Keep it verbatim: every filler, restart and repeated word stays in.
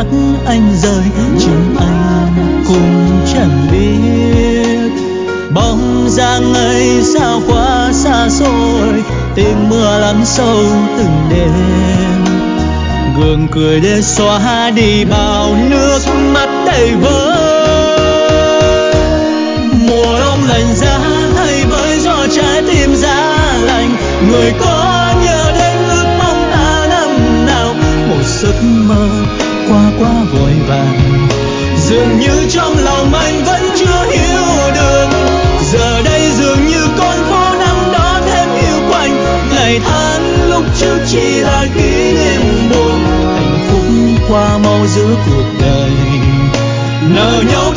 anh rơi, chính anh cũng chẳng biết. Bóng dáng ấy sao quá xa xôi, tiếng mưa lắng sâu từng đêm. Gương cười để xóa đi bao nước mắt đầy vơi. Mùa đông lạnh giá thay với gió trái tim giá lạnh. Người có nhớ đến ước mong ta năm nào, một giấc mơ qua quá vội vàng. Dường như trong lòng anh vẫn chưa hiểu được, giờ đây dường như con phố năm đó thêm hiu quạnh. Ngày tháng lúc trước chỉ là kỷ niệm buồn, hạnh phúc qua mau giữa cuộc đời. Nợ nhau